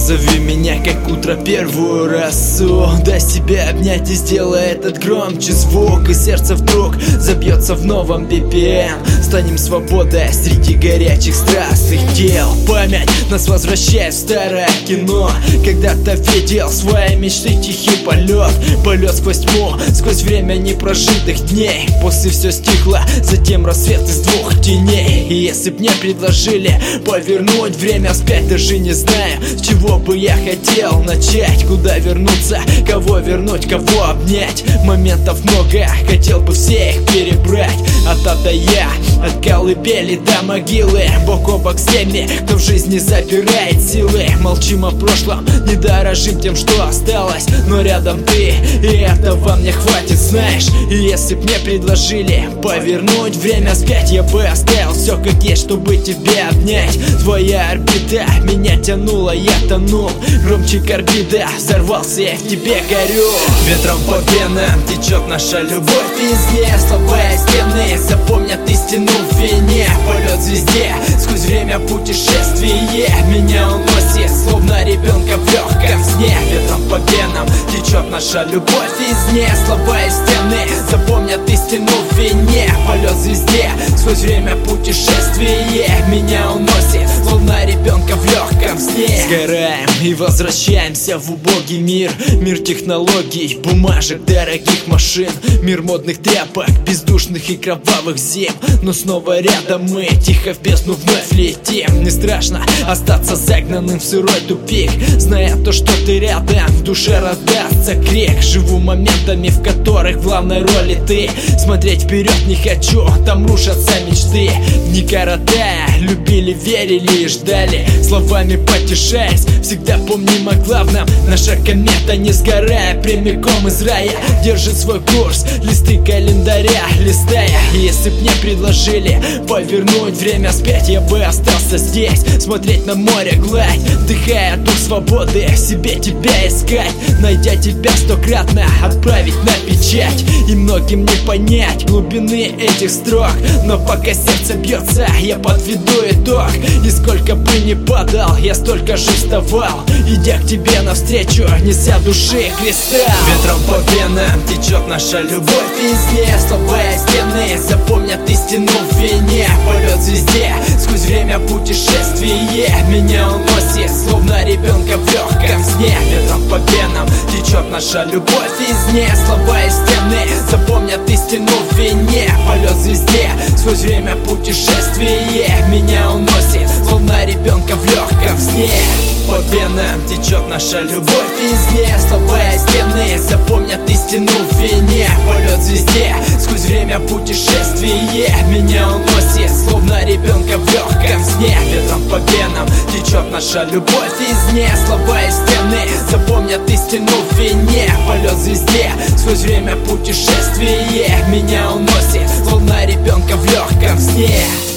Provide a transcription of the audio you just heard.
Позови меня, как утро, первую росу. Дай себя обнять и сделай этот громче звук. И сердце вдруг забьется в новом BPM. Станем свободой среди горячих страстных дел. Память нас возвращает в старое кино. Когда-то видел свои мечты, тихий полет. Полет сквозь тьму, сквозь время непрожитых дней. После все стихло, затем рассвет из двух теней. И если б мне предложили повернуть время вспять, даже не знаю, с чего бы я хотел начать. Куда вернуться, кого вернуть, кого обнять. Моментов много, хотел бы все их перебрать. От А до Я, от колыбели до могилы. Бок о бок с теми, кто в жизни забирает силы. Молчим о прошлом, не дорожим тем, что осталось. Но рядом ты, и этого мне хватит, знаешь. И если б мне предложили повернуть время вспять, я бы оставил все как есть, чтобы тебя обнять. Твоя орбита меня тянула, я тонул. Громче карбида, взорвался, я в тебе горю. Ветром по венам течет наша любовь везде. Слабые стены запомнят истину в вине. Полет звезде, сквозь время путешествие. Меня уносит, словно ребенка в легком сне. Ветром по венам течет наша любовь везде. Слабые стены запомнят истину в вине. Полет звезде, сквозь время путешествие. Меня уносит, словно ребенка в легком сне. Сгораем и возвращаемся в убогий мир. Мир технологий, бумажек, дорогих машин. Мир модных тряпок, бездушных и кровавых зим. Но снова рядом мы, тихо в бездну вновь летим. Не страшно остаться загнанным в сырой тупик, зная то, что ты рядом, в душе раздастся крик. Живу моментами, в которых в главной роли ты. Смотреть вперед не хочу, там рушатся мечты. Дни коротая, любили, верили и ждали. Словами потешаясь, всегда помним о главном. Наша комета, не сгорая, прямиком из рая, держит свой курс, листы календаря листая. И если б мне предложили повернуть время вспять, я бы остался здесь, смотреть на море гладь, вдыхая дух свободы, себе тебя искать. Найдя тебя стократно, отправить на печать. И многим не понять глубины этих строк, но пока сердце бьется, я подведу итог. И сколько бы ни падал, я столько же вставал, идя к тебе навстречу, неся души кристалл. Ветром по венам течет наша любовь везде. Слабые стены запомнят истину в вине. Полет звезде, сквозь время путешествие. Меня уносит, словно ребенка в легком сне. Ветром по венам течет наша любовь везде. Слабые стены запомнят истину в вине. Полет звезде, сквозь время путешествие. Меня уносит, словно ребенка в легком сне. По венам течет наша любовь везде. Слабые стены запомнят истину в вине. Полет звезде, сквозь время путешествие. Меня уносит, словно ребенка в легком сне. Ветром по венам течет наша любовь везде. Слабые стены запомнят истину в вине. Полет звезде, сквозь время путешествие. Меня уносит, словно ребенка в легком сне.